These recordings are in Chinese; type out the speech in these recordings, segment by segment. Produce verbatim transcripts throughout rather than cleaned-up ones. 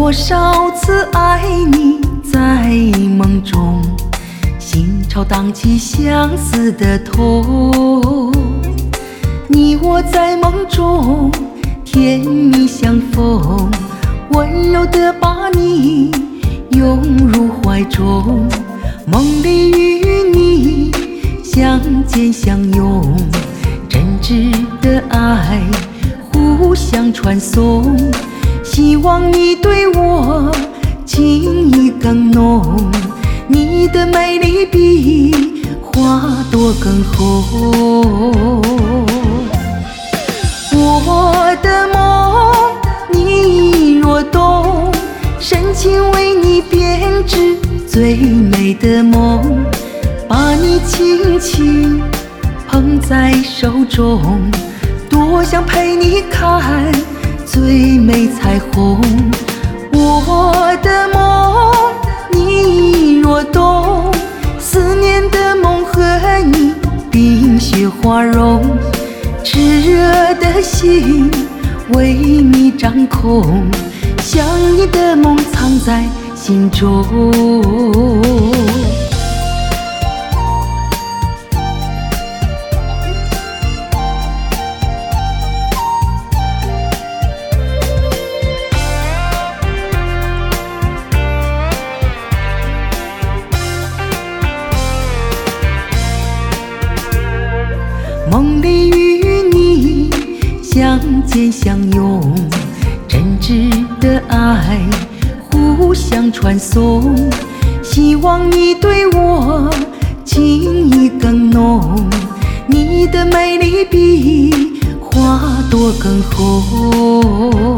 多少次爱你在梦中，心潮荡起相思的痛。你我在梦中甜蜜相逢，温柔地把你拥入怀中。梦里与你相见相拥，真挚的爱互相传颂。希望你对我情意更浓，你的美丽比花朵更红。我的梦你若懂，深情为你编织最美的梦，把你轻轻捧在手中，多想陪你看最美彩虹。我的梦你若懂，思念的梦和你冰雪花容，炽热的心为你掌控，将你的梦藏在心中。梦里与你相见相拥，真挚的爱互相传颂。希望你对我情意更浓，你的美丽比花朵更红。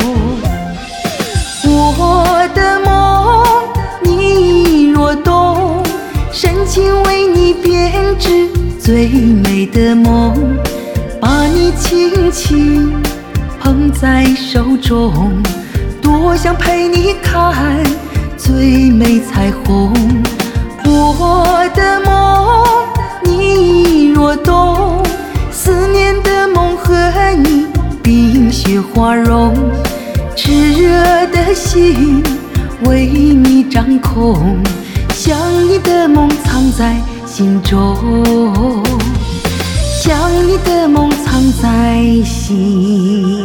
我的梦你若懂，深情为你编织最美的梦，把你轻轻捧在手中，多想陪你看最美彩虹。我的梦你若懂，思念的梦和你冰雪花容，炽热的心为你掌控，将你的梦藏在心中，将你的梦藏在心。